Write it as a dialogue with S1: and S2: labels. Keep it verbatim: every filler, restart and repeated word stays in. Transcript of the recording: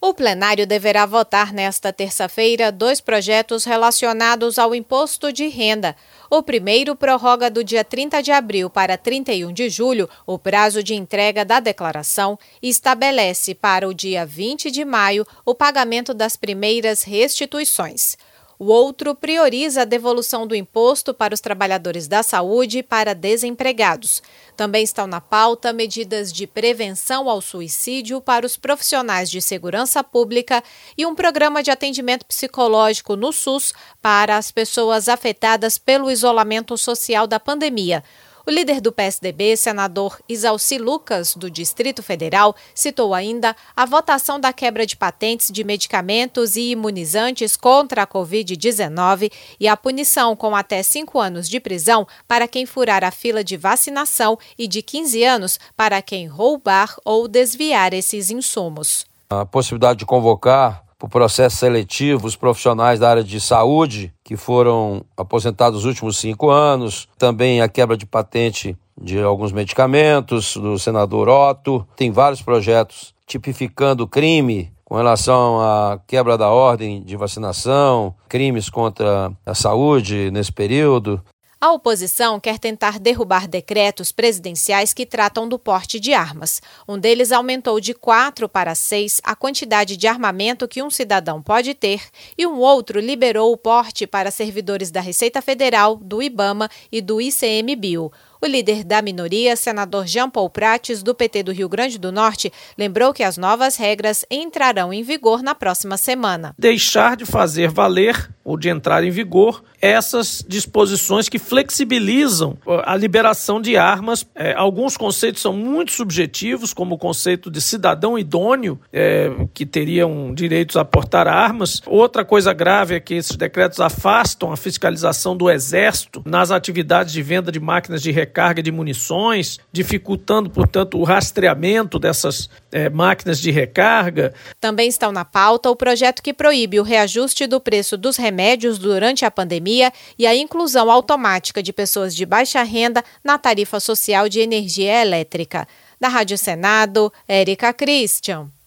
S1: O plenário deverá votar nesta terça-feira dois projetos relacionados ao imposto de renda. O primeiro prorroga do dia trinta de abril para trinta e um de julho o prazo de entrega da declaração e estabelece para o dia vinte de maio o pagamento das primeiras restituições. O outro prioriza a devolução do imposto para os trabalhadores da saúde e para desempregados. Também estão na pauta medidas de prevenção ao suicídio para os profissionais de segurança pública e um programa de atendimento psicológico no SUS para as pessoas afetadas pelo isolamento social da pandemia. O líder do P S D B, senador Isalci Lucas, do Distrito Federal, citou ainda a votação da quebra de patentes de medicamentos e imunizantes contra a covid dezenove e a punição com até cinco anos de prisão para quem furar a fila de vacinação e de quinze anos para quem roubar ou desviar esses insumos.
S2: A possibilidade de convocar para o processo seletivo os profissionais da área de saúde que foram aposentados nos últimos cinco anos, também a quebra de patente de alguns medicamentos do senador Otto. Tem vários projetos tipificando crime com relação à quebra da ordem de vacinação, crimes contra a saúde nesse período.
S1: A oposição quer tentar derrubar decretos presidenciais que tratam do porte de armas. Um deles aumentou de quatro para seis a quantidade de armamento que um cidadão pode ter e um outro liberou o porte para servidores da Receita Federal, do IBAMA e do I C M Bio. O líder da minoria, senador Jean Paul Prates, do P T do Rio Grande do Norte, lembrou que as novas regras entrarão em vigor na próxima semana.
S3: Deixar de fazer valer ou de entrar em vigor essas disposições que flexibilizam a liberação de armas. É, alguns conceitos são muito subjetivos, como o conceito de cidadão idôneo, é, que teriam direitos a portar armas. Outra coisa grave é que esses decretos afastam a fiscalização do Exército nas atividades de venda de máquinas de recarga de munições, dificultando, portanto, o rastreamento dessas é, máquinas de recarga.
S1: Também estão na pauta o projeto que proíbe o reajuste do preço dos remédios durante a pandemia e a inclusão automática de pessoas de baixa renda na tarifa social de energia elétrica. Da Rádio Senado, Érica Christian.